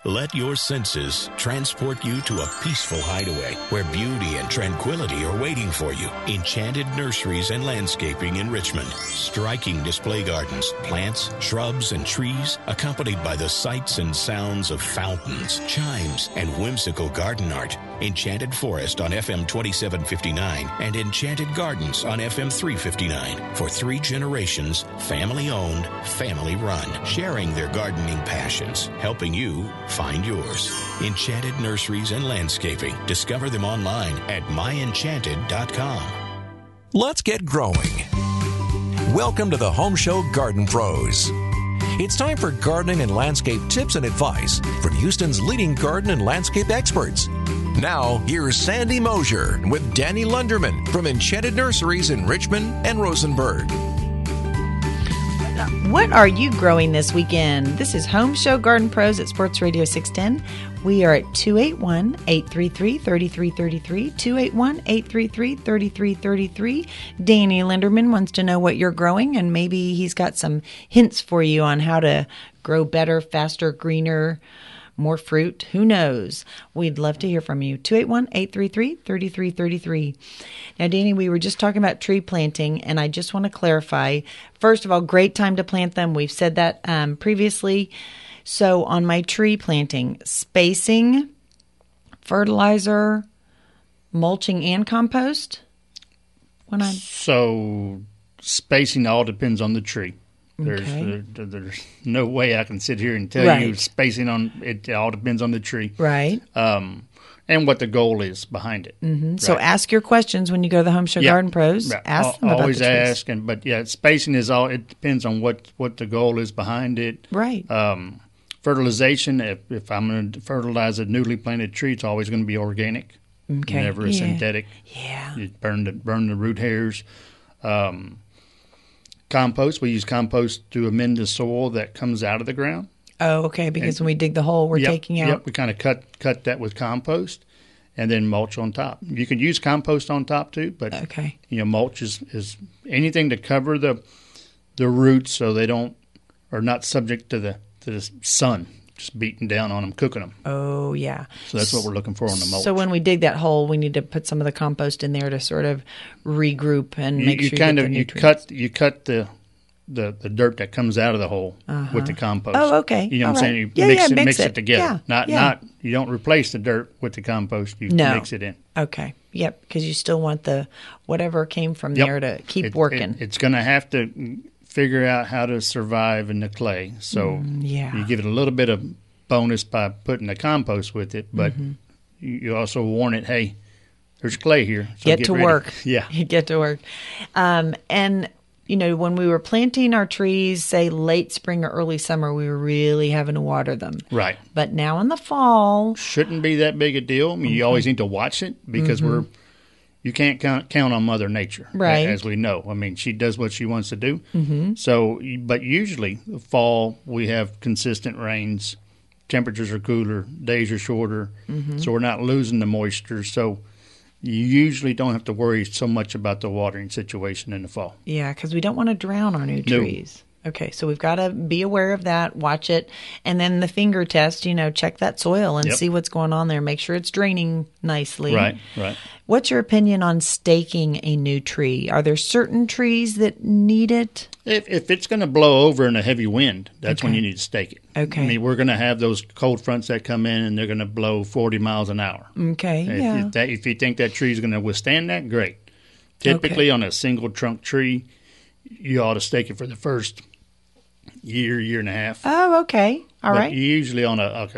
Let your senses transport you to a peaceful hideaway where beauty and tranquility are waiting for you. Enchanted Nurseries and Landscaping in Richmond. Striking display gardens, plants, shrubs, and trees, accompanied by the sights and sounds of fountains, chimes, and whimsical garden art. Enchanted Forest on FM 2759 and Enchanted Gardens on FM 359. For 3 generations, family-owned, family-run, sharing their gardening passions, helping you find yours. Enchanted Nurseries and Landscaping. Discover them online at myenchanted.com. Let's get growing. Welcome to the Home Show Garden Pros. It's time for gardening and landscape tips and advice from Houston's leading garden and landscape experts. Now, here's Sandy Mosier with Danny Lunderman from Enchanted Nurseries in Richmond and Rosenberg. What are you growing this weekend? This is Home Show Garden Pros at Sports Radio 610. We are at 281-833-3333, 281-833-3333. Danny Linderman wants to know what you're growing, and maybe he's got some hints for you on how to grow better, faster, greener, more fruit. Who knows? We'd love to hear from you. 281-833-3333. Now, Danny, we were just talking about tree planting, and I just want to clarify. First of all, great time to plant them. We've said that previously. So on my tree planting, spacing, fertilizer, mulching, and compost? So spacing all depends on the tree. There's no way I can sit here and tell you spacing on it. All depends on the tree, right? And what the goal is behind it. Mm-hmm. Right. So ask your questions when you go to the Home Show Garden Pros. Right. Ask them about always the trees. ask, spacing is all. It depends on what the goal is behind it. Right. Fertilization. If I'm going to fertilize a newly planted tree, it's always going to be organic. Okay. Never a synthetic. Yeah. You burn the root hairs. Compost. We use compost to amend the soil that comes out of the ground. Oh, okay. Because when we dig the hole, we're taking out. Yep. We kind of cut that with compost, and then mulch on top. You can use compost on top too, but mulch is anything to cover the roots so they are not subject to the sun, just beating down on them, cooking them. Oh, yeah. So that's what we're looking for on the mulch. So when we dig that hole, we need to put some of the compost in there to sort of regroup and make sure you get the nutrients. You cut the dirt that comes out of the hole with the compost. Oh, okay. You know what I'm saying? You mix it together. Not you don't replace the dirt with the compost. You mix it in. Okay. Yep. Because you still want the whatever came from there to keep working. It's going to have to figure out how to survive in the clay. So you give it a little bit of bonus by putting the compost with it, but you also warn it, hey, there's clay here. So get to ready. Work. Yeah. Get to work. And when we were planting our trees, say late spring or early summer, we were really having to water them. Right. But now in the fall. Shouldn't be that big a deal. I mean, you always need to watch it because you can't count on Mother Nature, right? As we know. I mean, she does what she wants to do. Mm-hmm. So, but usually the fall we have consistent rains, temperatures are cooler, days are shorter, so we're not losing the moisture. So you usually don't have to worry so much about the watering situation in the fall. Yeah, because we don't want to drown our new trees. Okay, so we've got to be aware of that, watch it, and then the finger test, check that soil and see what's going on there. Make sure it's draining nicely. Right. What's your opinion on staking a new tree? Are there certain trees that need it? If it's going to blow over in a heavy wind, that's when you need to stake it. Okay. I mean, we're going to have those cold fronts that come in, and they're going to blow 40 miles an hour. Okay, If you think that tree is going to withstand that, great. Typically on a single trunk tree, you ought to stake it for the first year and a half. Oh, okay. All right. Usually on a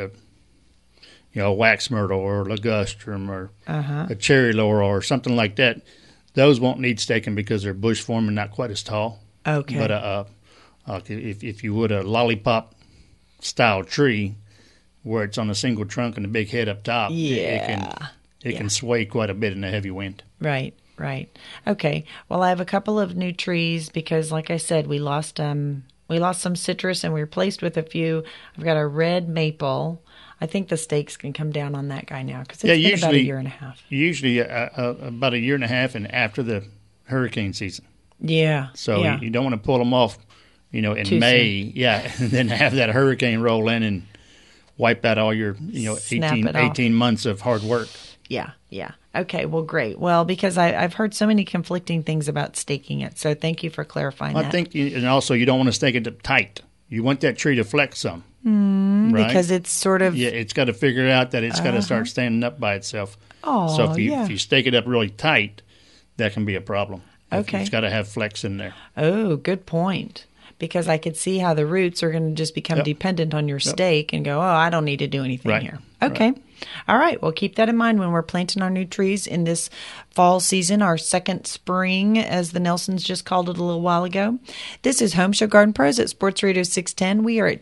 wax myrtle or a ligustrum or a cherry laurel or something like that, those won't need staking because they're bush form and not quite as tall. Okay. But if you would a lollipop style tree where it's on a single trunk and a big head up top, it can sway quite a bit in a heavy wind. Right. Okay. Well, I have a couple of new trees because, like I said, we lost some citrus and we replaced with a few. I've got a red maple. I think the stakes can come down on that guy now because it's been about a year and a half. Usually about a year and a half and after the hurricane season. Yeah. So you don't want to pull them off, in Too May. soon. Yeah, and then have that hurricane roll in and wipe out all your, Snap it off. 18 months of hard work. Yeah. Okay, well, great. Well, because I've heard so many conflicting things about staking it, so thank you for clarifying that. I think, and also you don't want to stake it tight. You want that tree to flex some. Right? Because it's sort of... Yeah, it's got to figure out that it's got to start standing up by itself. Oh, so if you stake it up really tight, that can be a problem. Okay. It's got to have flex in there. Oh, good point. Because I could see how the roots are going to just become dependent on your stake and go, I don't need to do anything here. Okay. Right. All right. Well, keep that in mind when we're planting our new trees in this fall season, our second spring, as the Nelsons just called it a little while ago. This is Home Show Garden Pros at Sports Radio 610. We are at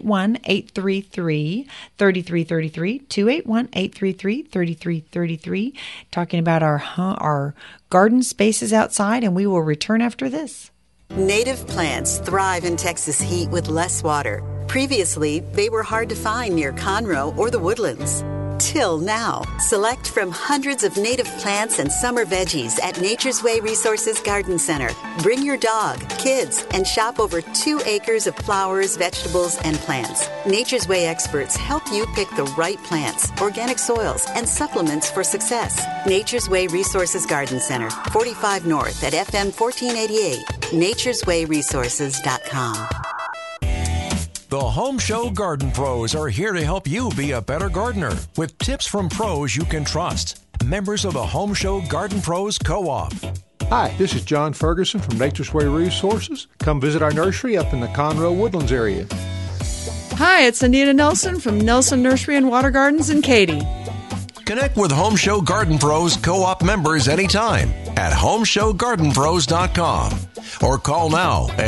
281-833-3333, 281-833-3333, talking about our garden spaces outside, and we will return after this. Native plants thrive in Texas heat with less water. Previously, they were hard to find near Conroe or the Woodlands. Till now, select from hundreds of native plants and summer veggies at Nature's Way Resources Garden Center. Bring your dog, kids, and shop over 2 acres of flowers, vegetables, and plants. Nature's Way experts help you pick the right plants, organic soils, and supplements for success. Nature's Way Resources Garden Center, 45 North at FM 1488, natureswayresources.com. The Home Show Garden Pros are here to help you be a better gardener with tips from pros you can trust. Members of the Home Show Garden Pros Co-op. Hi, this is John Ferguson from Nature's Way Resources. Come visit our nursery up in the Conroe Woodlands area. Hi, it's Anita Nelson from Nelson Nursery and Water Gardens in Katy. Connect with Home Show Garden Pros Co-op members anytime at homeshowgardenpros.com or call now at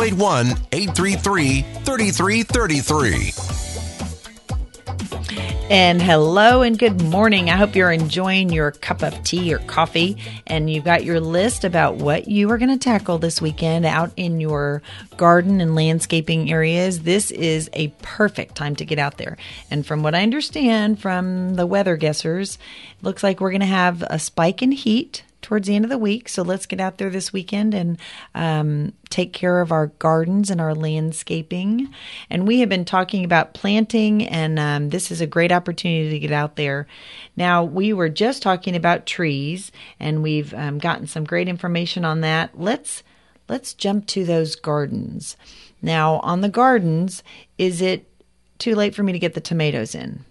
281-833-3333. And hello and good morning. I hope you're enjoying your cup of tea or coffee and you've got your list about what you are going to tackle this weekend out in your garden and landscaping areas. This is a perfect time to get out there. And from what I understand from the weather guessers, it looks like we're going to have a spike in heat towards the end of the week. So let's get out there this weekend and take care of our gardens and our landscaping. And we have been talking about planting, and this is a great opportunity to get out there. Now, we were just talking about trees, and we've gotten some great information on that. Let's jump to those gardens. Now, on the gardens, is it too late for me to get the tomatoes in?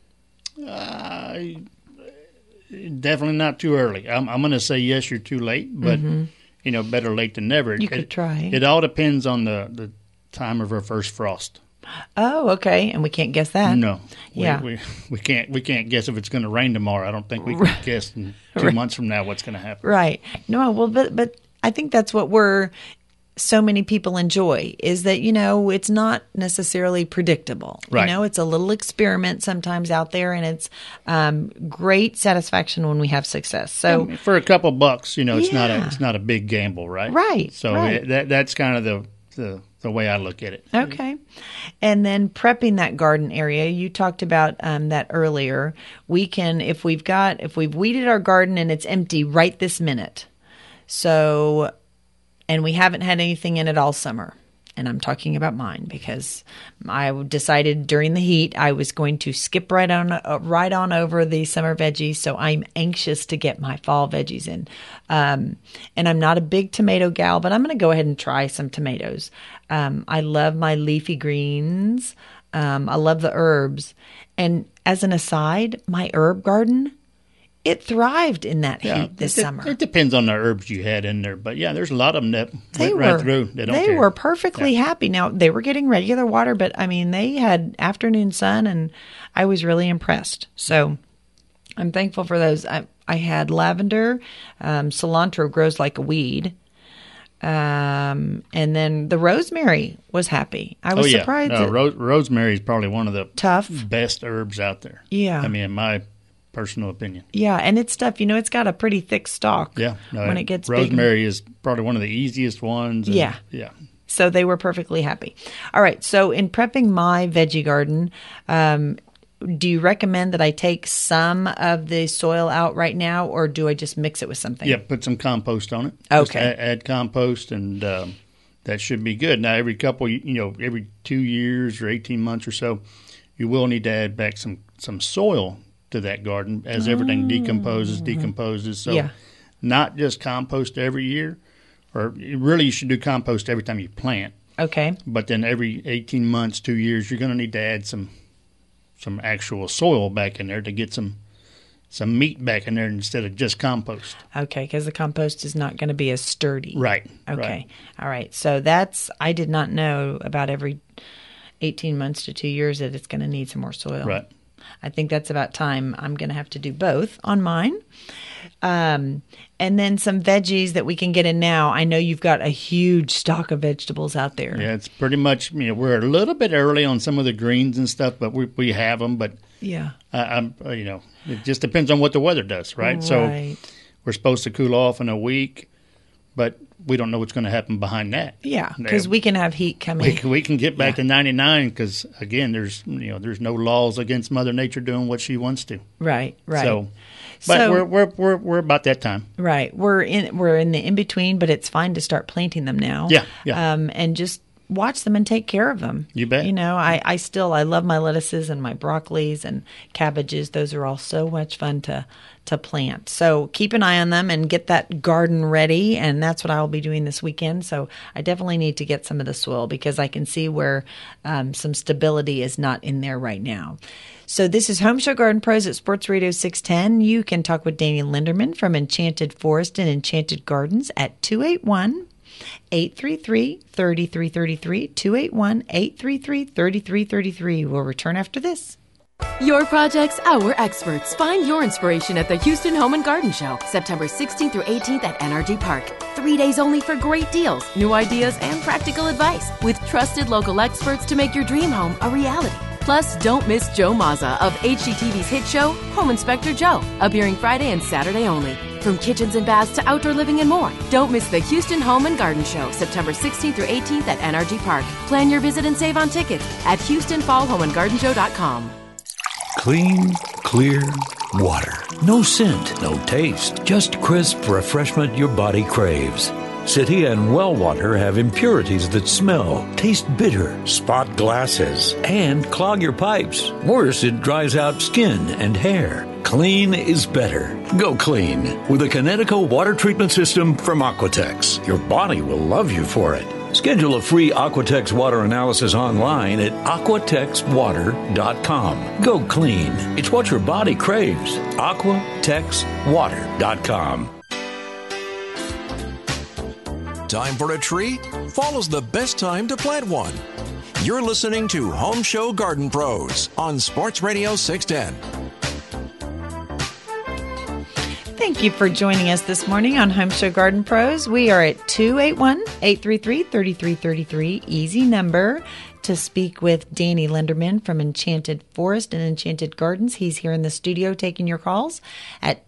Definitely not too early. I'm going to say yes, you're too late, but better late than never. You could try. It all depends on the time of our first frost. Oh, okay, and we can't guess that. No, we can't guess if it's going to rain tomorrow. I don't think we can guess in 2 months from now what's going to happen. Right. No, well, but I think that's what so many people enjoy is that, it's not necessarily predictable. Right. It's a little experiment sometimes out there, and it's great satisfaction when we have success. So for a couple bucks, it's not a big gamble, right? Right. So right. That's kind of the way I look at it. Okay. And then prepping that garden area, you talked about that earlier. We can, if we've weeded our garden and it's empty right this minute. So, and we haven't had anything in it all summer. And I'm talking about mine because I decided during the heat I was going to skip right on over the summer veggies. So I'm anxious to get my fall veggies in. And I'm not a big tomato gal, but I'm going to go ahead and try some tomatoes. I love my leafy greens. I love the herbs. And as an aside, my herb garden, it thrived in that heat this summer. It depends on the herbs you had in there. But, there's a lot of them that went right through. They were perfectly happy. Now, they were getting regular water, but, they had afternoon sun, and I was really impressed. So I'm thankful for those. I had lavender. Cilantro grows like a weed. And then the rosemary was happy. I was surprised. No, rosemary is probably one of the best herbs out there. Yeah. In my personal opinion. Yeah, and it's tough. It's got a pretty thick stalk. Yeah. No, when it gets rosemary is probably one of the easiest ones. Yeah. Yeah. So they were perfectly happy. All right. So in prepping my veggie garden, do you recommend that I take some of the soil out right now, or do I just mix it with something? Yeah, put some compost on it. Okay. Just add compost, and that should be good. Now, every 2 years or 18 months or so, you will need to add back some soil to that garden as everything decomposes. So not just compost every year, or really you should do compost every time you plant. Okay. But then every 18 months, 2 years, you're going to need to add some actual soil back in there to get some meat back in there instead of just compost. Okay, because the compost is not going to be as sturdy. Right. Okay. Right. All right. So I did not know about every 18 months to 2 years that it's going to need some more soil. Right. I think that's about time. I'm going to have to do both on mine. And then some veggies that we can get in now. I know you've got a huge stock of vegetables out there. Yeah, it's pretty much, we're a little bit early on some of the greens and stuff, but we have them. But yeah, it just depends on what the weather does, right? So we're supposed to cool off in a week, but we don't know what's going to happen behind that. Yeah, because we can have heat coming. We can get back to 99 because, again, there's no laws against Mother Nature doing what she wants to. Right. But we're about that time. Right. We're in the in between, but it's fine to start planting them now. Yeah. And just watch them and take care of them. You bet. I love my lettuces and my broccolis and cabbages. Those are all so much fun to plant. So keep an eye on them and get that garden ready. And that's what I'll be doing this weekend. So I definitely need to get some of the soil because I can see where some stability is not in there right now. So this is Home Show Garden Pros at Sports Radio 610. You can talk with Danny Linderman from Enchanted Forest and Enchanted Gardens at 281-833-3333, 281-833-3333. We'll return after this. Your projects, our experts. Find your inspiration at the Houston Home and Garden Show, September 16th through 18th at NRG Park. 3 days only for great deals, new ideas, and practical advice with trusted local experts to make your dream home a reality. Plus, don't miss Joe Mazza of HGTV's hit show, Home Inspector Joe, appearing Friday and Saturday only. From kitchens and baths to outdoor living and more. Don't miss the Houston Home and Garden Show, September 16th through 18th at NRG Park. Plan your visit and save on tickets at HoustonFallHomeandGardenShow.com. Clean, clear water. No scent, no taste, just crisp refreshment your body craves. City and well water have impurities that smell, taste bitter, spot glasses, and clog your pipes. Worse, it dries out skin and hair. Clean is better. Go clean with a Connecticut water treatment system from Aquatex. Your body will love you for it. Schedule a free Aquatex water analysis online at aquatexwater.com. Go clean. It's what your body craves. aquatexwater.com. Time for a tree? Fall's the best time to plant one. You're listening to Home Show Garden Pros on Sports Radio 610. Thank you for joining us this morning on Home Show Garden Pros. We are at 281-833-3333, easy number to speak with Danny Linderman from Enchanted Forest and Enchanted Gardens. He's here in the studio taking your calls at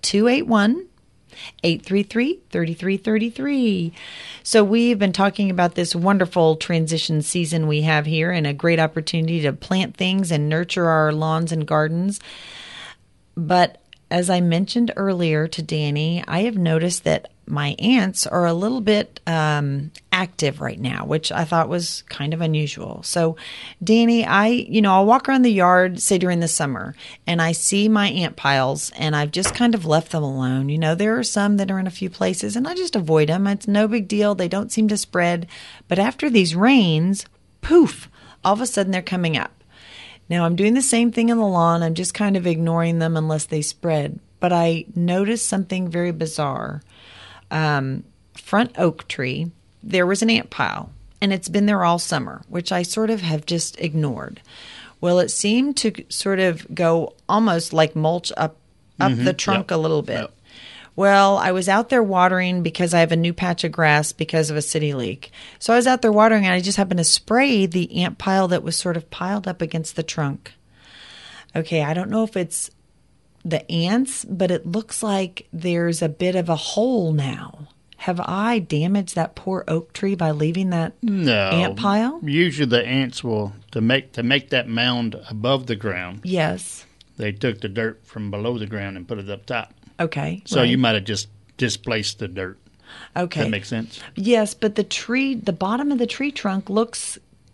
281-833-3333. So we've been talking about this wonderful transition season we have here and a great opportunity to plant things and nurture our lawns and gardens. But as I mentioned earlier to Danny, I have noticed that my ants are a little bit active right now, which I thought was kind of unusual. So, Danny, I'll walk around the yard, say during the summer, and I see my ant piles, and I've just kind of left them alone. There are some that are in a few places, and I just avoid them. It's no big deal. They don't seem to spread. But after these rains, poof, all of a sudden they're coming up. Now, I'm doing the same thing in the lawn. I'm just kind of ignoring them unless they spread. But I noticed something very bizarre. Front oak tree, there was an ant pile, and it's been there all summer, which I sort of have just ignored. Well, it seemed to sort of go almost like mulch up the trunk a little bit. Yep. Well, I was out there watering because I have a new patch of grass because of a city leak. So I was out there watering, and I just happened to spray the ant pile that was sort of piled up against the trunk. Okay, I don't know if it's the ants, but it looks like there's a bit of a hole now. Have I damaged that poor oak tree by leaving that ant pile? Usually the ants will, to make that mound above the ground. Yes. They took the dirt from below the ground and put it up top. Okay. So you might have just displaced the dirt. Okay. Does that make sense? Yes, but the bottom of the tree trunk looks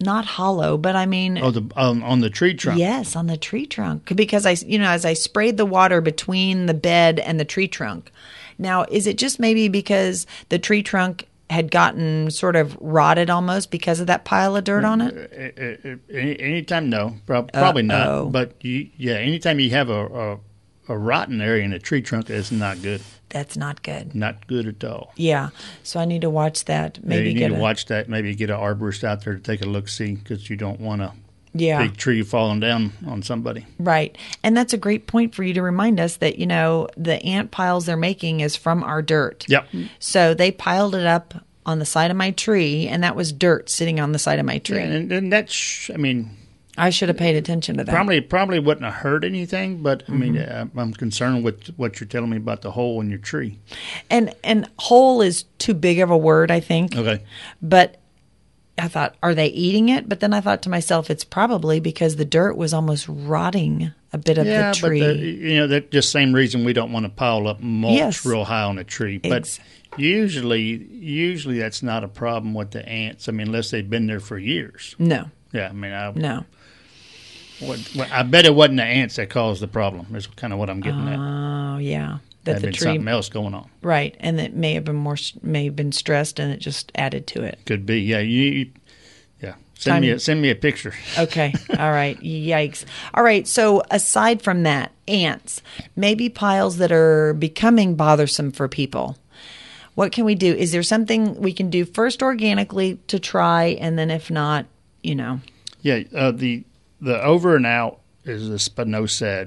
not hollow, but I mean, on the tree trunk. Yes, on the tree trunk, because as I sprayed the water between the bed and the tree trunk. Now, is it just maybe because the tree trunk had gotten sort of rotted almost because of that pile of dirt on it? Anytime, no, probably not. But anytime you have a rotten area in a tree trunk, it's not good. That's not good. Not good at all. Yeah. So I need to watch that. Maybe you need to watch that. Maybe get an arborist out there to take a look-see, because you don't want a big tree falling down on somebody. Right. And that's a great point for you to remind us that, the ant piles they're making is from our dirt. Yep. So they piled it up on the side of my tree, and that was dirt sitting on the side of my tree. Yeah, and that's, I should have paid attention to that. Probably wouldn't have hurt anything, but I'm concerned with what you're telling me about the hole in your tree. And hole is too big of a word, I think. Okay. But I thought, are they eating it? But then I thought to myself, it's probably because the dirt was almost rotting a bit of the tree. Yeah, but that's just same reason we don't want to pile up mulch real high on a tree. But usually that's not a problem with the ants. Unless they've been there for years. No. Yeah, no. I bet it wasn't the ants that caused the problem. That's kind of what I'm getting at. Oh, yeah. That the tree, something else going on. Right, and it may have been stressed, and it just added to it. Could be, yeah. Send me a picture. Okay, all right. Yikes. All right. So aside from that, ants, maybe piles that are becoming bothersome for people. What can we do? Is there something we can do first organically to try, and then if not, Yeah, the over and out is a spinosad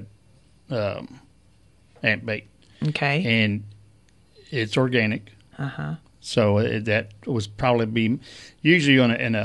ant bait. Okay. And it's organic. Uh-huh. So that was probably be usually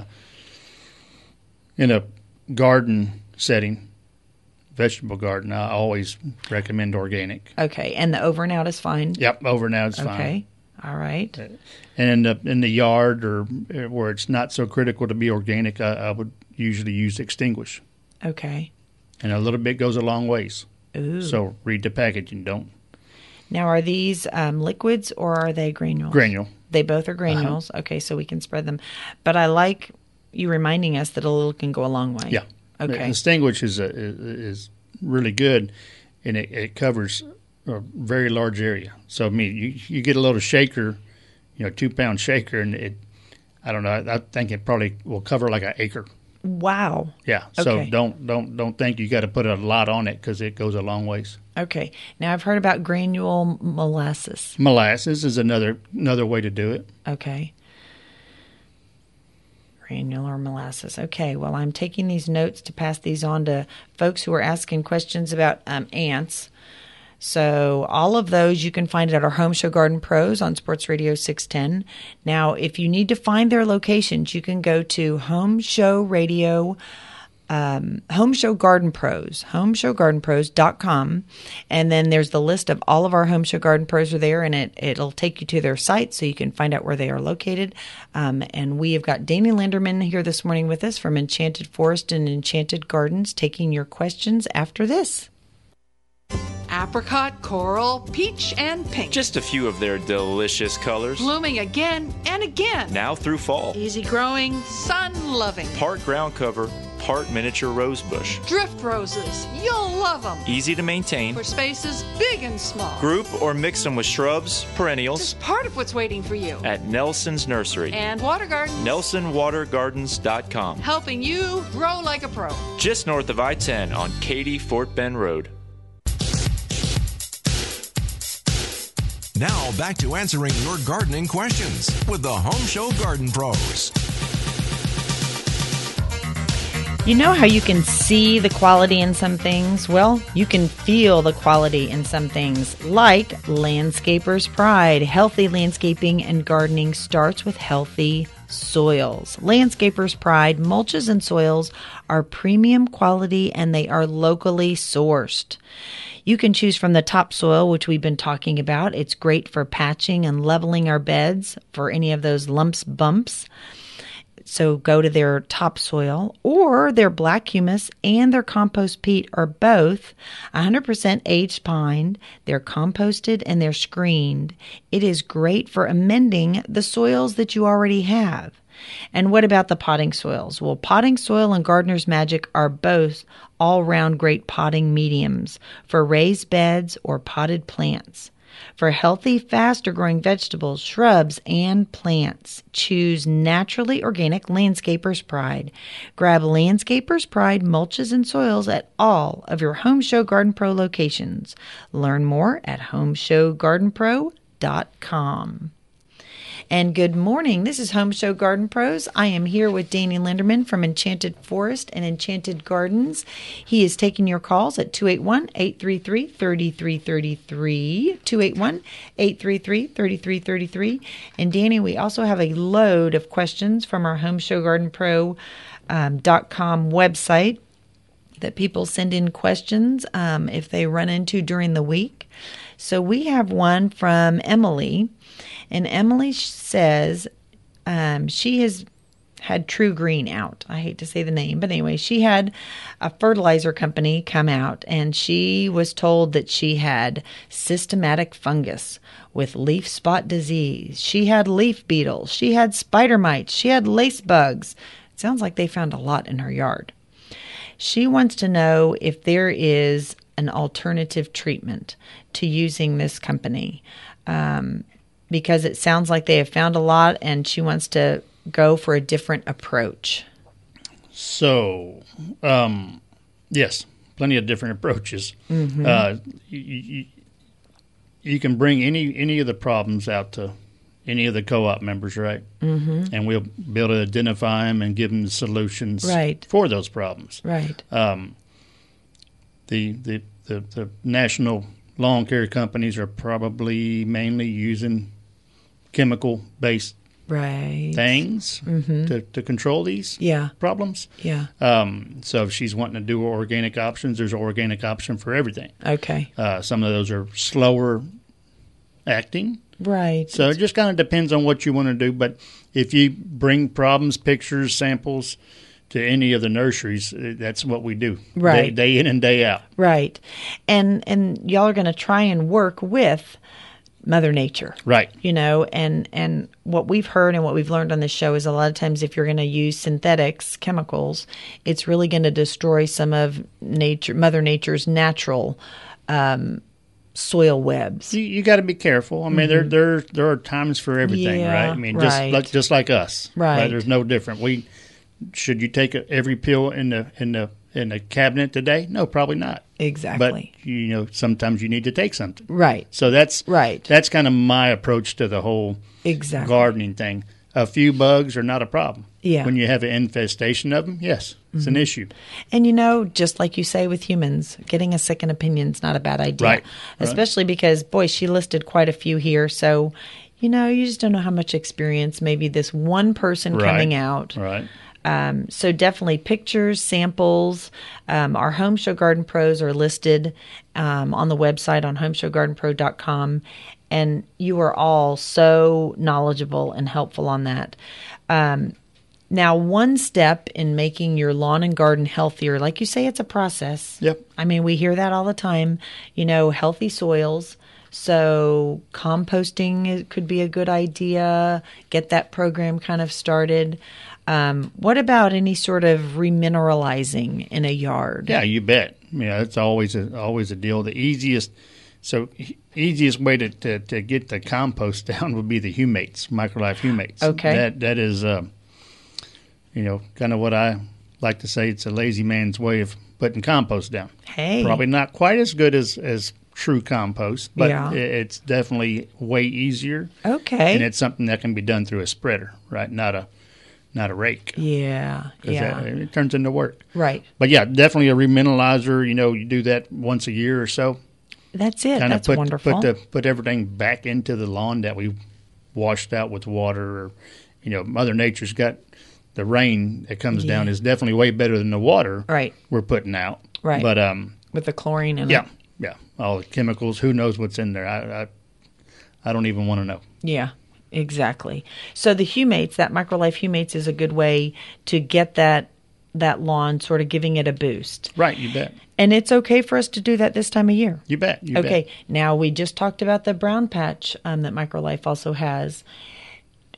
in a garden setting, vegetable garden. I always recommend organic. Okay. And the over and out is fine? Yep, over and out is fine. Okay. All right. And in the yard or where it's not so critical to be organic, I would usually use Extinguish. Okay. And a little bit goes a long ways. Ooh. So read the packaging, don't. Now, are these liquids or are they granules? Granule. They both are granules. Uh-huh. Okay, so we can spread them. But I like you reminding us that a little can go a long way. Yeah. Okay. Extinguish is really good, and it covers a very large area. So, you get a little shaker, 2-pound shaker, and I think it probably will cover like an acre. Wow. Yeah. So don't think you got to put a lot on it, because it goes a long ways. Okay. Now I've heard about granule molasses. Molasses is another way to do it. Okay. Granular molasses. Okay. Well, I'm taking these notes to pass these on to folks who are asking questions about ants. So all of those you can find at our Home Show Garden Pros on Sports Radio 610. Now, if you need to find their locations, you can go to Home Show Garden Pros, homeshowgardenpros.com. And then there's the list of all of our Home Show Garden Pros are there, and it'll take you to their site so you can find out where they are located. And we have got Danny Linderman here this morning with us from Enchanted Forest and Enchanted Gardens, taking your questions after this. Apricot, coral, peach, and pink. Just a few of their delicious colors. Blooming again and again. Now through fall. Easy growing, sun-loving. Part ground cover, part miniature rosebush. Drift roses. You'll love them. Easy to maintain. For spaces big and small. Group or mix them with shrubs, perennials. Just part of what's waiting for you. At Nelson's Nursery. And Water Gardens. NelsonWaterGardens.com. Helping you grow like a pro. Just north of I-10 on Katy Fort Bend Road. Now back to answering your gardening questions with the Home Show Garden Pros. You know how you can see the quality in some things? Well, you can feel the quality in some things, like Landscaper's Pride. Healthy landscaping and gardening starts with healthy soils. Landscaper's Pride mulches and soils are premium quality, and they are locally sourced. You can choose from the topsoil, which we've been talking about. It's great for patching and leveling our beds for any of those lumps, bumps. So go to their topsoil, or their black humus and their compost peat are both 100% aged pine. They're composted and they're screened. It is great for amending the soils that you already have. And what about the potting soils? Well, Potting Soil and Gardener's Magic are both all-round great potting mediums for raised beds or potted plants. For healthy, faster-growing vegetables, shrubs, and plants, choose Naturally Organic Landscaper's Pride. Grab Landscaper's Pride mulches and soils at all of your Home Show Garden Pro locations. Learn more at homeshowgardenpro.com. And good morning. This is Home Show Garden Pros. I am here with Danny Linderman from Enchanted Forest and Enchanted Gardens. He is taking your calls at 281-833-3333, 281-833-3333. And Danny, we also have a load of questions from our homeshowgardenpro.com website that people send in questions if they run into during the week. So we have one from Emily. And Emily says she has had True Green out. I hate to say the name, but anyway, she had a fertilizer company come out, and she was told that she had systematic fungus with leaf spot disease. She had leaf beetles. She had spider mites. She had lace bugs. It sounds like they found a lot in her yard. She wants to know if there is an alternative treatment to using this company. Because it sounds like they have found a lot, and she wants to go for a different approach. So, yes, plenty of different approaches. Mm-hmm. You can bring any of the problems out to any of the co-op members, right? Mm-hmm. And we'll be able to identify them and give them the solutions for those problems. Right. The national lawn care companies are probably mainly using chemical-based things to control these problems. Yeah. So if she's wanting to do organic options, there's an organic option for everything. Okay. Some of those are slower acting. Right. So it just kind of depends on what you want to do. But if you bring problems, pictures, samples to any of the nurseries, that's what we do. Right. Day in and day out. Right. And y'all are going to try and work with Mother Nature. Right. You know, and what we've heard and what we've learned on this show is a lot of times if you're going to use synthetics, chemicals, it's really going to destroy some of Mother Nature's natural soil webs. You got to be careful. I mean, there are times for everything, right? I mean, just like us. Right. There's no different. Should you take every pill in the cabinet today? No, probably not. Exactly. But sometimes you need to take something. Right. So that's right. That's kind of my approach to the whole gardening thing. A few bugs are not a problem. Yeah. When you have an infestation of them, yes, it's an issue. And just like you say with humans, getting a second opinion is not a bad idea. Right. Especially because, boy, she listed quite a few here. So, you just don't know how much experience maybe this one person coming out. Right. So definitely pictures, samples. Our Home Show Garden Pros are listed on the website on homeshowgardenpro.com. And you are all so knowledgeable and helpful on that. Now, one step in making your lawn and garden healthier, like you say, it's a process. Yep. I mean, we hear that all the time, healthy soils. So composting could be a good idea. Get that program kind of started. What about any sort of remineralizing in a yard? Yeah, you bet. Yeah, it's always a deal. The easiest way to get the compost down would be the humates, Microlife humates. Okay. That is, kind of what I like to say. It's a lazy man's way of putting compost down. Hey. Probably not quite as good as true compost, but it's definitely way easier. Okay. And it's something that can be done through a spreader, right? Not a rake. Yeah. It turns into work. Right. But yeah, definitely a remineralizer. You do that once a year or so. That's it. That's wonderful. Put everything back into the lawn that we washed out with water. Or, Mother Nature's got the rain that comes down is definitely way better than the water we're putting out. Right. But with the chlorine in it. Yeah. All the chemicals. Who knows what's in there? I don't even want to know. Yeah. Exactly. So the humates, that Microlife humates, is a good way to get that lawn sort of giving it a boost. Right, you bet. And it's okay for us to do that this time of year. You bet. Okay. Now we just talked about the brown patch that Microlife also has.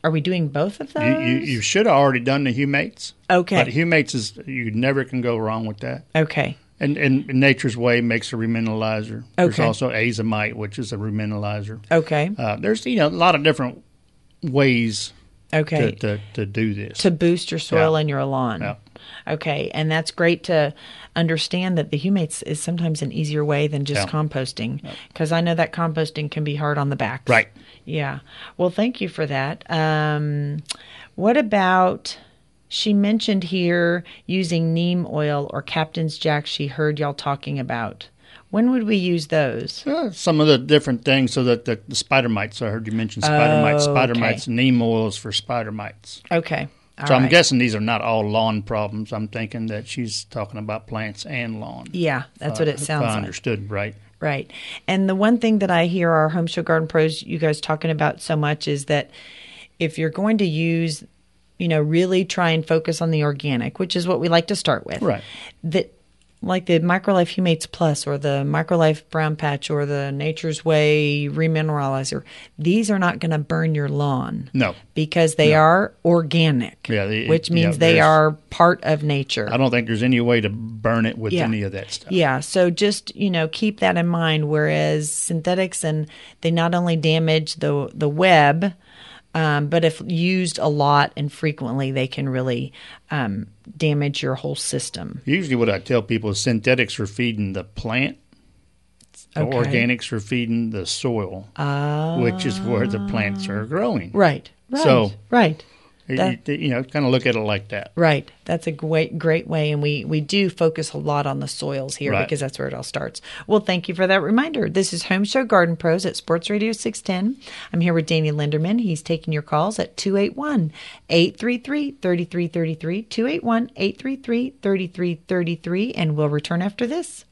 Are we doing both of those? You should have already done the Humates. Okay. But Humates you never can go wrong with that. Okay. And Nature's Way makes a remineralizer. Okay. There's also Azomite, which is a remineralizer. Okay. There's a lot of different ways okay. to do this. To boost your soil Yeah. and your lawn. Yeah. Okay. And that's great to understand that the Humates is sometimes an easier way than just Yeah. composting. Because I know that composting can be hard on the back. Right. Yeah. Well, thank you for that. What about... She mentioned here using neem oil or Captain's Jack she heard y'all talking about. When would we use those? Some of the different things, so that the spider mites, I heard you mention spider mites. Spider mites, neem oils for spider mites. Okay. So I'm guessing these are not all lawn problems. I'm thinking that she's talking about plants and lawn. Yeah, that's what it sounds if I like. understood right. Right. And the one thing that I hear our Home Show Garden Pros, you guys talking about so much is that if you're going to use... really try and focus on the organic, which is what we like to start with. Right. Like the MicroLife Humates Plus or the MicroLife Brown Patch or the Nature's Way Remineralizer, these are not going to burn your lawn. No. Because they are organic, which means they are part of nature. I don't think there's any way to burn it with any of that stuff. Yeah, so just, keep that in mind, whereas synthetics, and they not only damage the web, but if used a lot and frequently, they can really damage your whole system. Usually what I tell people is synthetics are feeding the plant. Okay. Organics are feeding the soil, which is where the plants are growing. Right. So, right. Kind of look at it like that. Right. That's a great way. And we do focus a lot on the soils here because that's where it all starts. Well, thank you for that reminder. This is Home Show Garden Pros at Sports Radio 610. I'm here with Danny Linderman. He's taking your calls at 281-833-3333, 281-833-3333, and we'll return after this.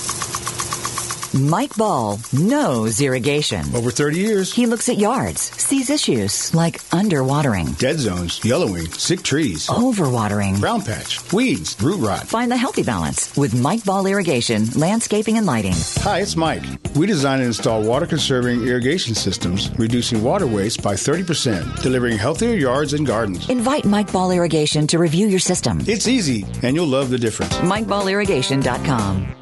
Mike Ball knows irrigation. Over 30 years. He looks at yards, sees issues like underwatering, dead zones, yellowing, sick trees, overwatering, brown patch, weeds, root rot. Find the healthy balance with Mike Ball Irrigation, Landscaping and Lighting. Hi, it's Mike. We design and install water-conserving irrigation systems, reducing water waste by 30%, delivering healthier yards and gardens. Invite Mike Ball Irrigation to review your system. It's easy, and you'll love the difference. MikeBallIrrigation.com.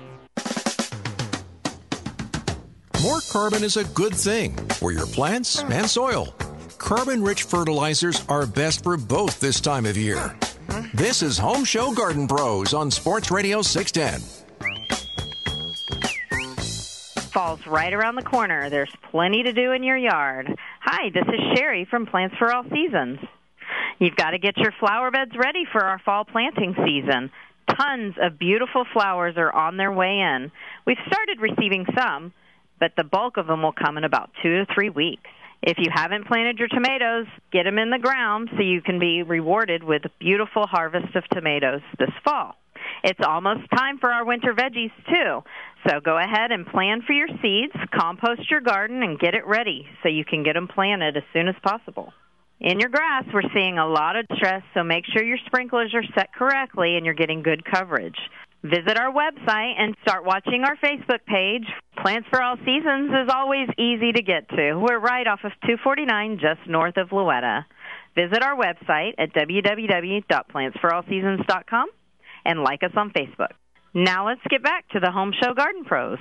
More carbon is a good thing for your plants and soil. Carbon-rich fertilizers are best for both this time of year. This is Home Show Garden Pros on Sports Radio 610. Fall's right around the corner. There's plenty to do in your yard. Hi, this is Sherry from Plants for All Seasons. You've got to get your flower beds ready for our fall planting season. Tons of beautiful flowers are on their way in. We've started receiving some, but the bulk of them will come in about 2 to 3 weeks. If you haven't planted your tomatoes, get them in the ground so you can be rewarded with a beautiful harvest of tomatoes this fall. It's almost time for our winter veggies, too. So go ahead and plan for your seeds, compost your garden, and get it ready so you can get them planted as soon as possible. In your grass, we're seeing a lot of stress, so make sure your sprinklers are set correctly and you're getting good coverage. Visit our website and start watching our Facebook page. Plants for All Seasons is always easy to get to. We're right off of 249 just north of Louetta. Visit our website at www.plantsforallseasons.com and like us on Facebook. Now let's get back to the Home Show Garden Pros.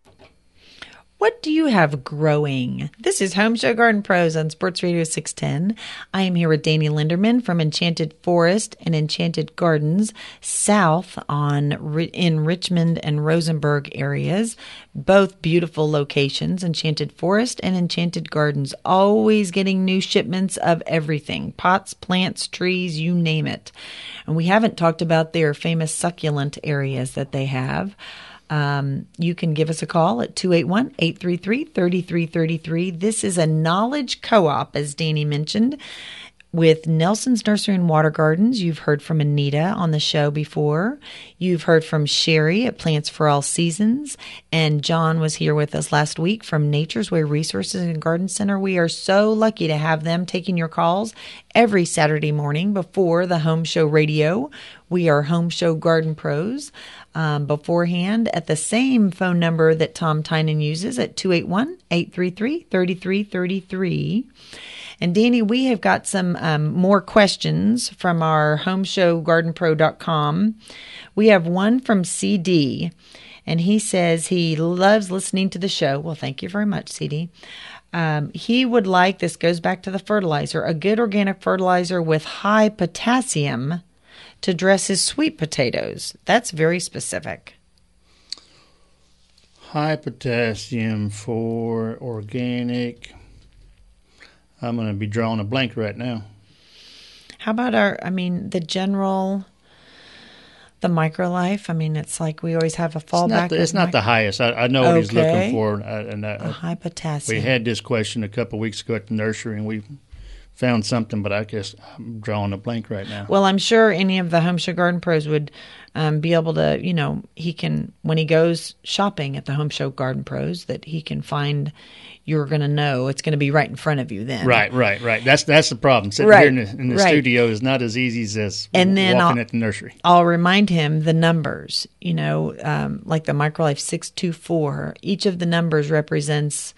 What do you have growing? This is Home Show Garden Pros on Sports Radio 610. I am here with Danny Linderman from Enchanted Forest and Enchanted Gardens south in Richmond and Rosenberg areas. Both beautiful locations, Enchanted Forest and Enchanted Gardens, always getting new shipments of everything, pots, plants, trees, you name it. And we haven't talked about their famous succulent areas that they have. You can give us a call at 281-833-3333. This is a knowledge co-op, as Danny mentioned, with Nelson's Nursery and Water Gardens. You've heard from Anita on the show before. You've heard from Sherry at Plants for All Seasons. And John was here with us last week from Nature's Way Resources and Garden Center. We are so lucky to have them taking your calls every Saturday morning before the Home Show Radio. We are Home Show Garden Pros. Beforehand at the same phone number that Tom Tynan uses at 281-833-3333. And Danny, we have got some more questions from our homeshowgardenpro.com. We have one from CD, and he says he loves listening to the show. Well, thank you very much, CD. He would like, this goes back to the fertilizer, a good organic fertilizer with high potassium to dress his sweet potatoes. That's very specific. High potassium for organic. I'm going to be drawing a blank right now. How about the general, the MicroLife? I mean, it's like we always have a fallback. It's not the highest. I know what he's looking for. High potassium. We had this question a couple of weeks ago at the nursery, and we found something, but I guess I'm drawing a blank right now. Well, I'm sure any of the Home Show Garden Pros would be able to, he can, when he goes shopping at the Home Show Garden Pros, that he can find, you're going to know it's going to be right in front of you then. Right. That's the problem. Sitting here in the studio is not as easy as walking at the nursery. I'll remind him the numbers, like the MicroLife 624. Each of the numbers represents,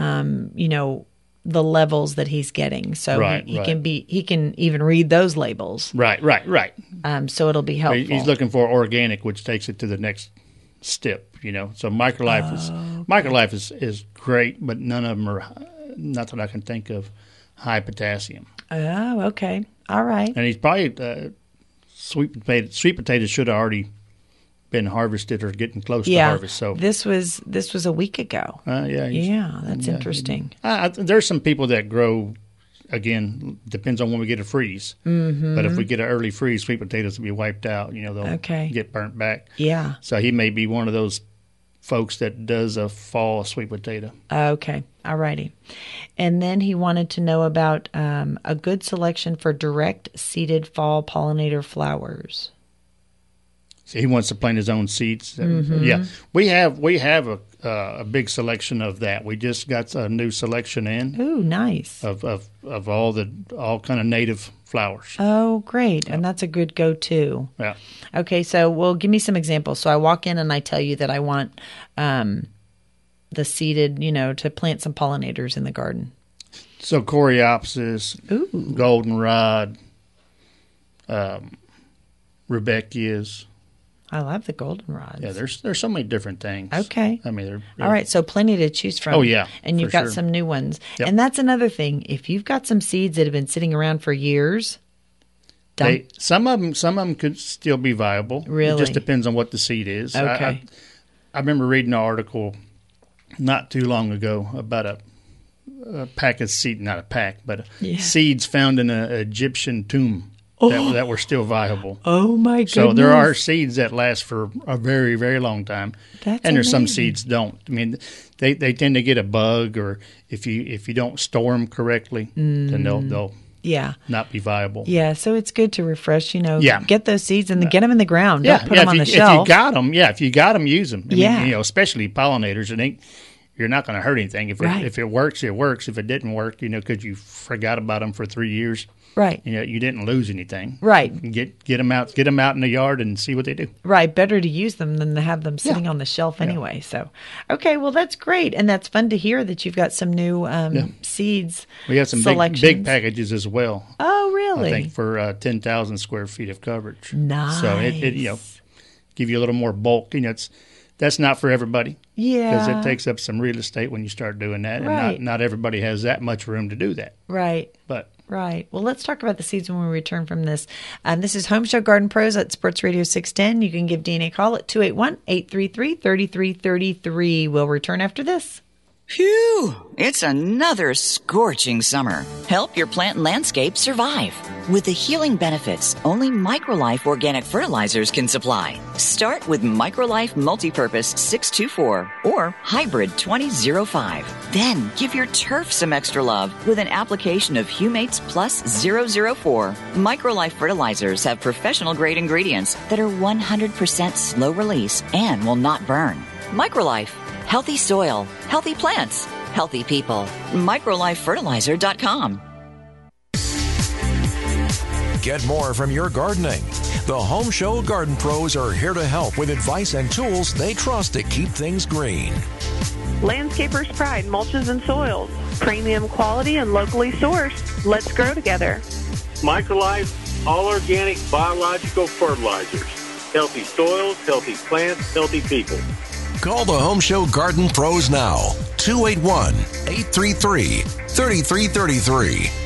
the levels that he's getting. So he can even read those labels. Right. So it'll be helpful. He's looking for organic, which takes it to the next step, So MicroLife is great, but none of them are, not that I can think of, high potassium. Oh, okay. All right. And he's probably sweet potatoes should have already been harvested or getting close to harvest. So this was a week ago. That's interesting. There's some people that grow. Again, depends on when we get a freeze. Mm-hmm. But if we get an early freeze, sweet potatoes will be wiped out. They'll get burnt back. Yeah. So he may be one of those folks that does a fall sweet potato. Okay. All righty. And then he wanted to know about a good selection for direct seeded fall pollinator flowers. So he wants to plant his own seeds. Mm-hmm. Yeah, we have a big selection of that. We just got a new selection in. Ooh, nice. Of all kind of native flowers. Oh, great. And that's a good go-to. Yeah. Okay, so give me some examples. So I walk in and I tell you that I want the seeded, to plant some pollinators in the garden. So Coreopsis, goldenrod, Rudbeckias. I love the goldenrods. Yeah, there's so many different things. Okay. I mean, they're all right. So plenty to choose from. Oh yeah, and you've got some new ones. Yep. And that's another thing. If you've got some seeds that have been sitting around for years, some of them could still be viable. Really, it just depends on what the seed is. Okay. I remember reading an article not too long ago about a pack of seed, not a pack, but seeds found in an Egyptian tomb. That were still viable. Oh, my goodness. So there are seeds that last for a very, very long time. That's and there's amazing. some seeds don't. I mean, they tend to get a bug, or if you don't store them correctly, then they'll not be viable. Yeah, so it's good to refresh, get those seeds and get them in the ground. Don't put them on the If shelf. you got them, use them. I mean, especially pollinators, you're not going to hurt anything. If it works, it works. If it didn't work, because you forgot about them for 3 years. Right. You didn't lose anything. Right. Get them out in the yard and see what they do. Right. Better to use them than to have them sitting on the shelf anyway. So, okay. Well, that's great. And that's fun to hear that you've got some new seeds. We have some big packages as well. Oh, really? I think for 10,000 square feet of coverage. Nice. So it give you a little more bulk. That's not for everybody. Yeah. Because it takes up some real estate when you start doing that. Right. And not everybody has that much room to do that. Right. Right. Well, let's talk about the seeds when we return from this. This is Home Show Garden Pros at Sports Radio 610. You can give Dean a call at 281-833-3333. We'll return after this. Phew! It's another scorching summer. Help your plant and landscape survive with the healing benefits only MicroLife organic fertilizers can supply. Start with MicroLife Multipurpose 624 or Hybrid 2005. Then give your turf some extra love with an application of Humates Plus 004. MicroLife fertilizers have professional-grade ingredients that are 100% slow release and will not burn. MicroLife. Healthy soil, healthy plants, healthy people. MicroLifeFertilizer.com. Get more from your gardening. The Home Show Garden Pros are here to help with advice and tools they trust to keep things green. Landscapers' Pride mulches and soils. Premium quality and locally sourced. Let's grow together. Microlife, all organic biological fertilizers. Healthy soils, healthy plants, healthy people. Call the Home Show Garden Pros now. 281-833-3333.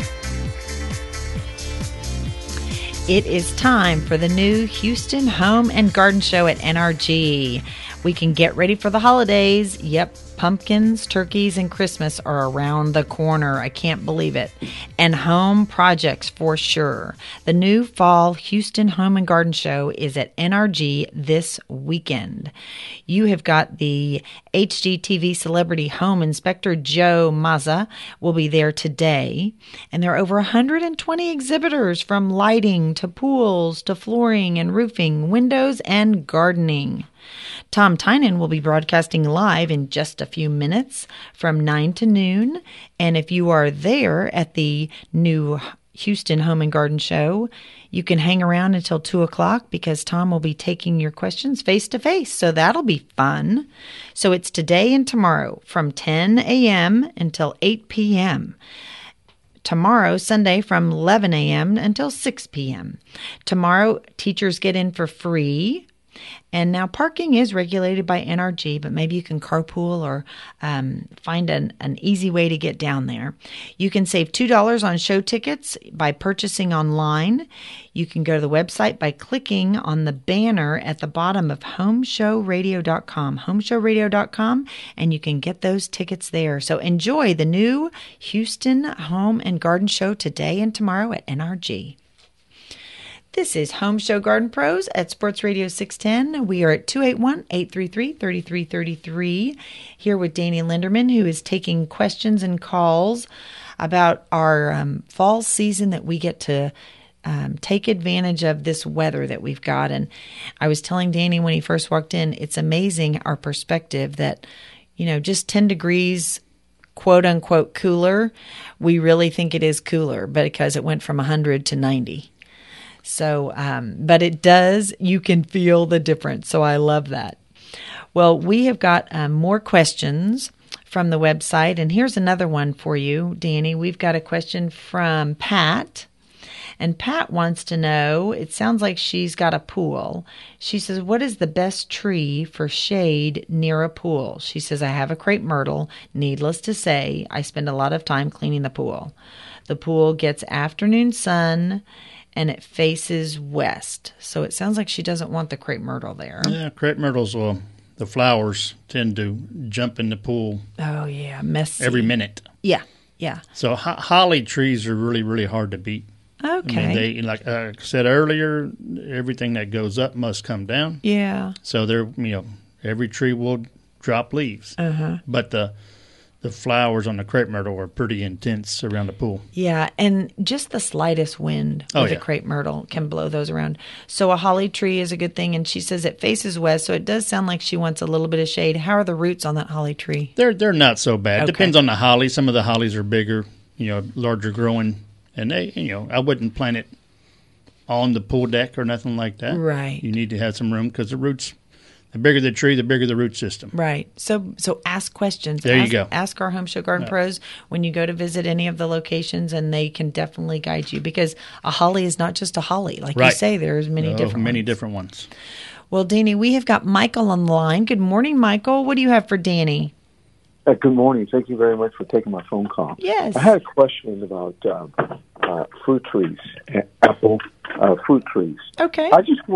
It is time for the new Houston Home and Garden Show at NRG. We can get ready for the holidays. Yep, pumpkins, turkeys, and Christmas are around the corner. I can't believe it. And home projects for sure. The new fall Houston Home and Garden Show is at NRG this weekend. You have got the HGTV celebrity home inspector Joe Mazza will be there today. And there are over 120 exhibitors from lighting to pools to flooring and roofing, windows, and gardening. Tom Tynan will be broadcasting live in just a few minutes from 9 to noon. And if you are there at the new Houston Home and Garden Show, you can hang around until 2 o'clock because Tom will be taking your questions face to face. So that'll be fun. So it's today and tomorrow from 10 a.m. until 8 p.m. Tomorrow, Sunday, from 11 a.m. until 6 p.m. Tomorrow, teachers get in for free. And now parking is regulated by NRG, but maybe you can carpool or find an easy way to get down there. You can save $2 on show tickets by purchasing online. You can go to the website by clicking on the banner at the bottom of homeshowradio.com, homeshowradio.com, and you can get those tickets there. So enjoy the new Houston Home and Garden Show today and tomorrow at NRG. This is Home Show Garden Pros at Sports Radio 610. We are at 281-833-3333 here with Danny Linderman, who is taking questions and calls about our fall season that we get to take advantage of this weather that we've got. And I was telling Danny when he first walked in, it's amazing our perspective that, just 10 degrees quote unquote cooler, we really think it is cooler, but because it went from 100 to 90. So, but it does, you can feel the difference. So I love that. Well, we have got more questions from the website. And here's another one for you, Danny. We've got a question from Pat. And Pat wants to know, it sounds like she's got a pool. She says, what is the best tree for shade near a pool? She says, I have a crepe myrtle. Needless to say, I spend a lot of time cleaning the pool. The pool gets afternoon sun and it faces west. So it sounds like she doesn't want the crepe myrtle there. Yeah, crepe myrtles, the flowers tend to jump in the pool. Oh, yeah, messy. Every minute. Yeah, yeah. So holly trees are really, really hard to beat. Okay. I mean, they, like I said earlier, everything that goes up must come down. Yeah. So every tree will drop leaves. Uh-huh. But the flowers on the crepe myrtle are pretty intense around the pool. Yeah, and just the slightest wind with a crepe myrtle can blow those around. So a holly tree is a good thing, and she says it faces west, so it does sound like she wants a little bit of shade. How are the roots on that holly tree? They're not so bad. Okay. Depends on the holly. Some of the hollies are bigger, larger growing, and they, I wouldn't plant it on the pool deck or nothing like that. Right. You need to have some room because the roots. The bigger the tree, the bigger the root system. Right. So ask questions. There you go. Ask our Home Show Garden Pros when you go to visit any of the locations, and they can definitely guide you because a holly is not just a holly. Like you say, there's many different ones. Well, Danny, we have got Michael on the line. Good morning, Michael. What do you have for Danny? Good morning. Thank you very much for taking my phone call. Yes. I had a question about fruit trees, apple fruit trees. Okay.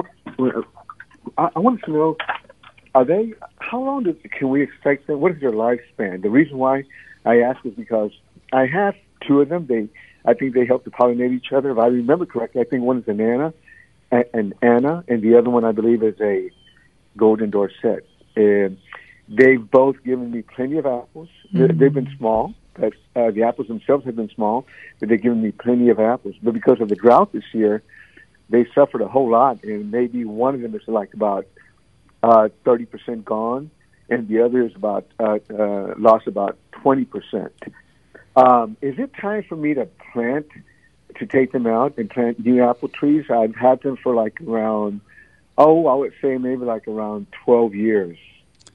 I wanted to know, how long can we expect them? What is their lifespan? The reason why I ask is because I have two of them. I think they help to pollinate each other. If I remember correctly, I think one is an Anna, and the other one I believe is a Golden Dorset. And they've both given me plenty of apples. Mm-hmm. They've been small, but the apples themselves have been small, but they've given me plenty of apples. But because of the drought this year, they suffered a whole lot, and maybe one of them is like about 30% gone, and the other is about lost about 20%. Is it time for me to take them out and plant new apple trees? I've had them for like around, I would say maybe like around 12 years.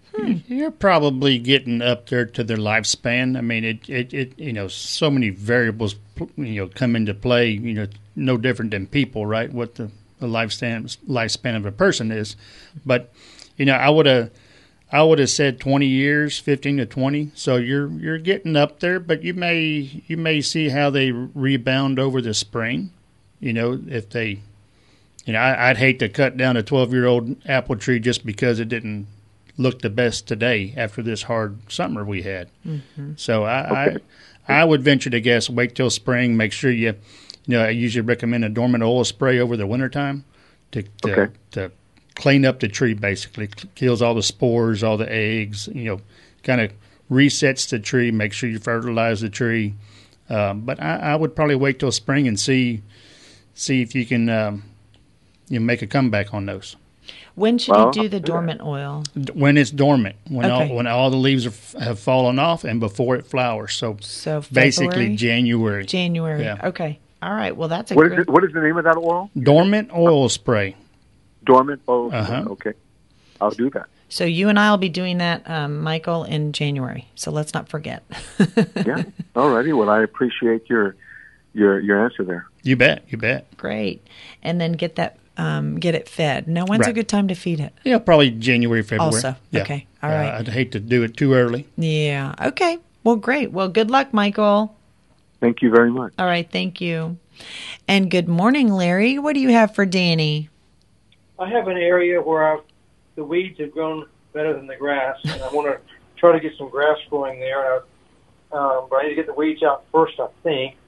You're probably getting up there to their lifespan. I mean, it so many variables, come into play, no different than people, right? What the lifespan of a person is. But, I would have said 20 years, 15 to 20. So you're getting up there, but you may see how they rebound over the spring. If they, I'd hate to cut down a 12-year-old apple tree just because it didn't look the best today after this hard summer we had. Mm-hmm. So I would venture to guess, wait till spring, make sure I usually recommend a dormant oil spray over the wintertime to clean up the tree, basically. Kills all the spores, all the eggs, kind of resets the tree, make sure you fertilize the tree. But I would probably wait till spring and see if you can make a comeback on those. When should you do the dormant oil? When it's dormant, when all the leaves have fallen off and before it flowers. So basically January. Yeah. Okay. All right. Well, that's what is the name of that oil? Dormant oil spray. Dormant oil spray. Okay. I'll do that. So you and I will be doing that, Michael, in January. So let's not forget. Yeah. All righty. Well, I appreciate your answer there. You bet. Great. And then get it fed. Now, when's a good time to feed it? Yeah, probably January, February. Also, yeah. Okay, all right. I'd hate to do it too early. Yeah, okay. Well, great. Well, good luck, Michael. Thank you very much. All right, thank you. And good morning, Larry. What do you have for Danny? I have an area where the weeds have grown better than the grass, and I want to try to get some grass growing there. But I need to get the weeds out first, I think.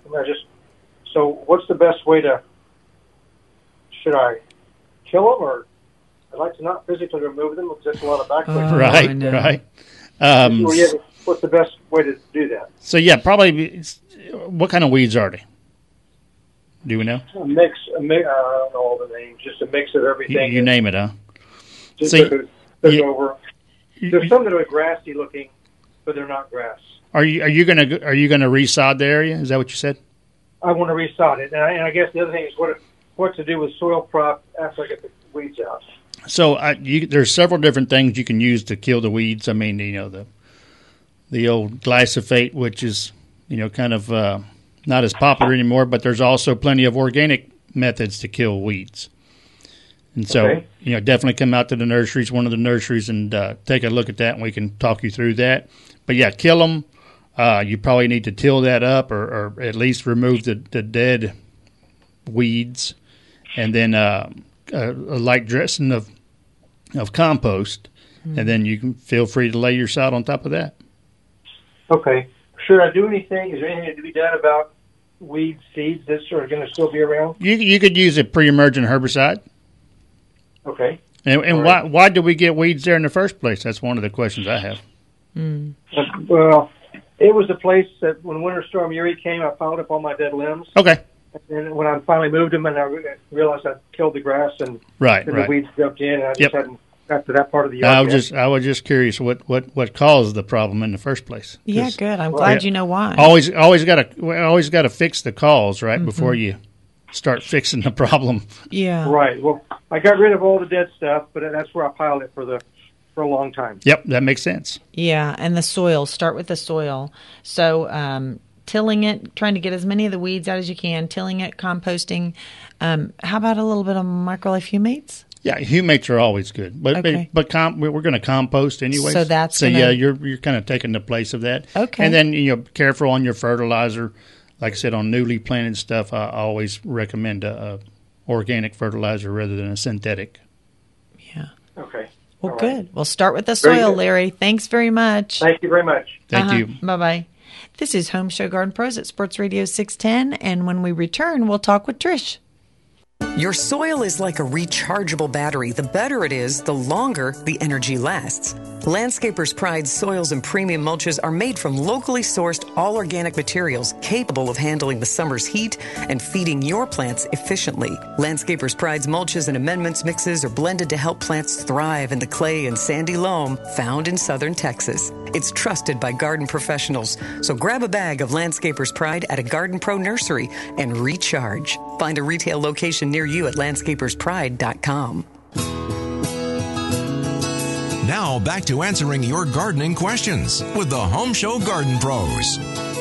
So what's the best way to... Should I kill them, or I'd like to not physically remove them because that's a lot of backlash. Right. What's the best way to do that? So, probably, what kind of weeds are they? Do we know? A mix, I don't know all the names, just a mix of everything. You name it, huh? Just over. There's some that are grassy looking, but they're not grass. Are you gonna resod the area? Is that what you said? I want to resod it, and I guess the other thing is what to do with soil prop after I get the weeds out. So there's several different things you can use to kill the weeds. I mean, the old glyphosate, which is kind of not as popular anymore, but there's also plenty of organic methods to kill weeds. And so definitely come out to the nurseries, one of the nurseries, and take a look at that, and we can talk you through that. But kill them. You probably need to till that up, or at least remove the dead weeds. And then a light dressing of compost, and then you can feel free to lay your sod on top of that. Okay. Should I do anything? Is there anything to be done about weed seeds that are going to still be around? You could use a pre-emergent herbicide. Okay. And why do we get weeds there in the first place? That's one of the questions I have. Well, it was a place that when Winter Storm Uri came, I piled up all my dead limbs. Okay. And when I finally moved them, and I realized I'd killed the grass, and the weeds jumped in, and I just hadn't got to that part of the yard. I was just curious what caused the problem in the first place. Yeah, good. I'm glad you know why. Always got to fix the cause right before you start fixing the problem. Yeah. Right. Well, I got rid of all the dead stuff, but that's where I piled it for a long time. Yep, that makes sense. Yeah, and the soil. Start with the soil. So. Tilling it, trying to get as many of the weeds out as you can, tilling it, composting. How about a little bit of microlife humates? Yeah, humates are always good, but we're going to compost anyway. So you're kind of taking the place of that. Okay, and then careful on your fertilizer. Like I said, on newly planted stuff, I always recommend a organic fertilizer rather than a synthetic. Yeah. Okay. Well, good. We'll start with the soil, Larry. Thanks very much. Thank you very much. Thank you. Bye-bye. This is Home Show Garden Pros at Sports Radio 610, and when we return, we'll talk with Trish. Your soil is like a rechargeable battery. The better it is, the longer the energy lasts. Landscapers' Pride soils and premium mulches are made from locally sourced all-organic materials capable of handling the summer's heat and feeding your plants efficiently. Landscapers' Pride's mulches and amendments mixes are blended to help plants thrive in the clay and sandy loam found in southern Texas. It's trusted by garden professionals, so grab a bag of Landscapers' Pride at a Garden Pro nursery and recharge. Find a retail location near you at landscaperspride.com. Now Now back to answering your gardening questions with the Home Show Garden Pros.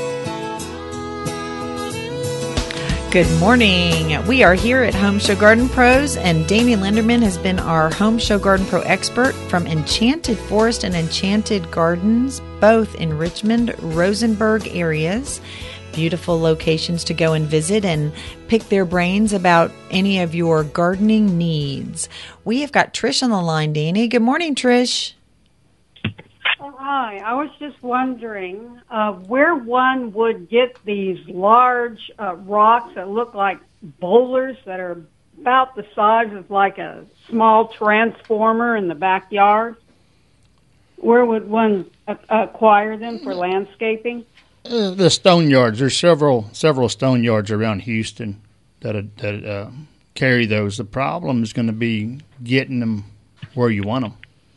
Good morning. We are here at Home Show Garden Pros, and Danny Linderman has been our Home Show Garden Pro expert from Enchanted Forest and Enchanted Gardens, both in Richmond, Rosenberg areas. Beautiful locations to go and visit and pick their brains about any of your gardening needs. We have got Trish on the line, Danny. Good morning, Trish. Oh, hi. I was just wondering where one would get these large rocks that look like boulders that are about the size of like a small transformer in the backyard. Where would one acquire them for landscaping? The stone yards. There's several stone yards around Houston that carry those. The problem is going to be getting them where you want them.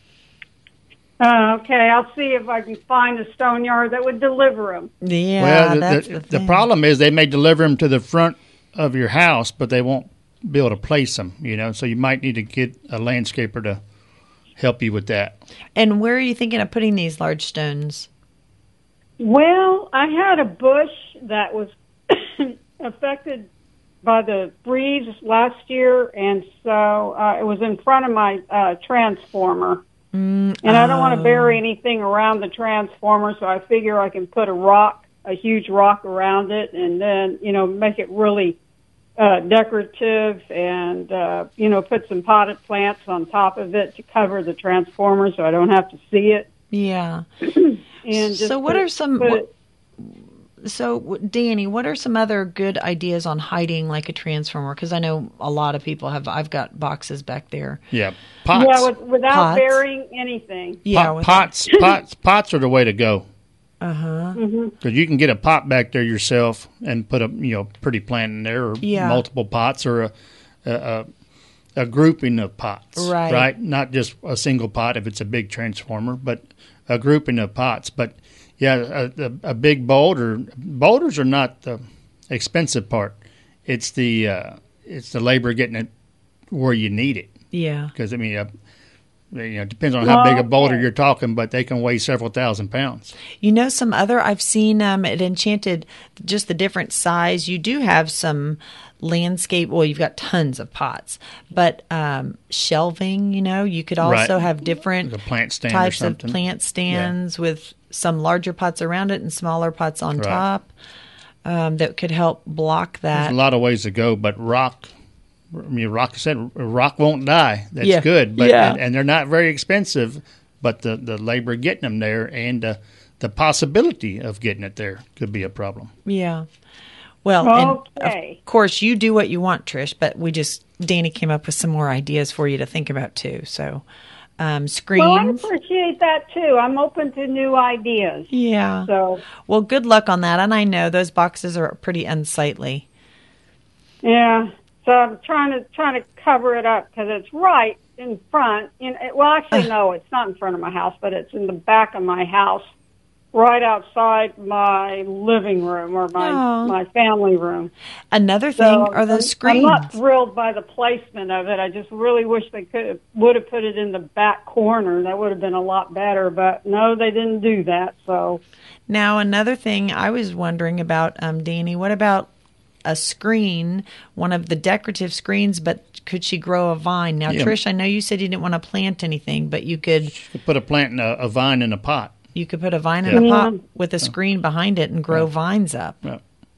Okay, I'll see if I can find a stone yard that would deliver them. Yeah, well, the problem is they may deliver them to the front of your house, but they won't be able to place them, so you might need to get a landscaper to help you with that. And where are you thinking of putting these large stones? Well, I had a bush that was affected by the freeze last year, and so it was in front of my transformer. And I don't want to bury anything around the transformer, so I figure I can put a huge rock around it, and then, make it really decorative and, put some potted plants on top of it to cover the transformer so I don't have to see it. Yeah. And so what are some... So, Danny, what are some other good ideas on hiding like a transformer? Because I know a lot of people have. I've got boxes back there. Yeah, pots. Yeah, without burying anything. Yeah, pots are the way to go. Because you can get a pot back there yourself and put a pretty plant in there, or multiple pots, or a grouping of pots. Right. Not just a single pot if it's a big transformer, but a grouping of pots. But yeah, a big boulder. Boulders are not the expensive part. It's the labor getting it where you need it. Yeah. Because it depends on how big a boulder you're talking, but they can weigh several thousand pounds. Some other I've seen at Enchanted, just the different size. You do have some landscape. Well, you've got tons of pots, but shelving. You could also have different plant stand types of plant stands with some larger pots around it and smaller pots on top that could help block that. There's a lot of ways to go, but rock won't die. That's good, but and they're not very expensive. But the labor getting them there and the possibility of getting it there could be a problem. Yeah. Well, and of course you do what you want, Trish, but Danny came up with some more ideas for you to think about too. So, screens. Well, I appreciate that too. I'm open to new ideas. Yeah. So, well, good luck on that. And I know those boxes are pretty unsightly. Yeah. So I'm trying to cover it up because it's right in front. No, it's not in front of my house, but it's in the back of my house, right outside my living room or my family room. Another thing are those screens. I'm not thrilled by the placement of it. I just really wish they would have put it in the back corner. That would have been a lot better, but no, they didn't do that. So now another thing I was wondering about, Danny, what about a screen, one of the decorative screens, but could she grow a vine? Now, Trish, I know you said you didn't want to plant anything, but you could put a vine in a pot. You could put a vine in a pot with a screen behind it and grow vines up. Yeah.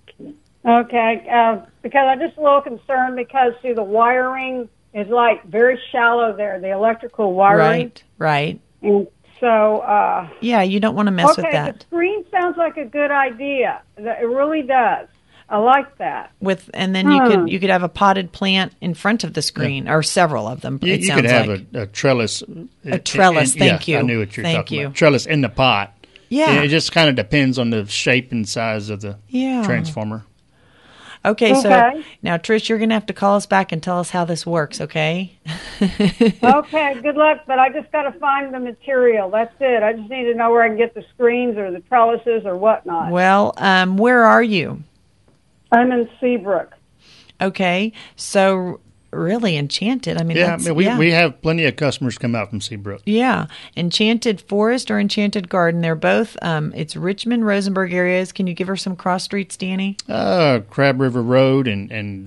Okay, because I'm just a little concerned because, the wiring is like very shallow there, the electrical wiring. Right. And so... you don't want to mess with that. The screen sounds like a good idea. It really does. I like that. And then you could have a potted plant in front of the screen, or several of them. You could have a trellis. A trellis. Thank you. I knew what you're talking about. Trellis in the pot. Yeah. It just kind of depends on the shape and size of the transformer. Okay, so now Trish, you're going to have to call us back and tell us how this works. Okay. Okay. Good luck. But I just got to find the material. That's it. I just need to know where I can get the screens or the trellises or whatnot. Well, where are you? I'm in Seabrook. Okay, so really Enchanted. I mean, Yeah, we have plenty of customers come out from Seabrook. Yeah, Enchanted Forest or Enchanted Garden. They're both. It's Richmond, Rosenberg areas. Can you give her some cross streets, Danny? Crab River Road and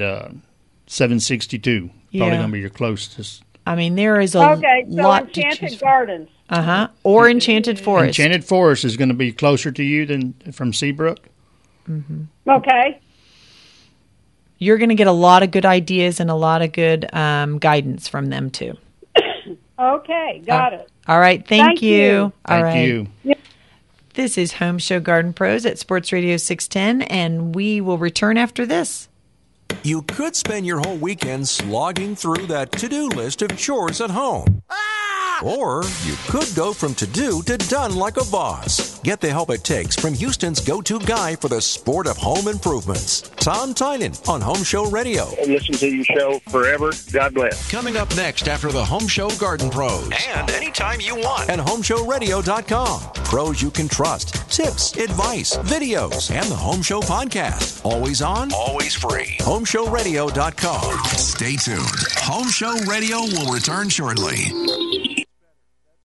762. Probably going to be your closest. I mean, there is a lot to choose Enchanted Gardens. Or Enchanted Forest. Enchanted Forest is going to be closer to you than from Seabrook. Mm-hmm. Okay. You're going to get a lot of good ideas and a lot of good guidance from them, too. Okay, got it. All right, thank you. All Thank right. you. This is Home Show Garden Pros at Sports Radio 610, and we will return after this. You could spend your whole weekend slogging through that to-do list of chores at home. Or you could go from to-do to done like a boss. Get the help it takes from Houston's go-to guy for the sport of home improvements, Tom Tynan on Home Show Radio. I listen to your show forever. God bless. Coming up next after the Home Show Garden Pros. And anytime you want. At HomeShowRadio.com. Pros you can trust. Tips, advice, videos, and the Home Show podcast. Always on, always free. HomeShowRadio.com. Stay tuned. Home Show Radio will return shortly.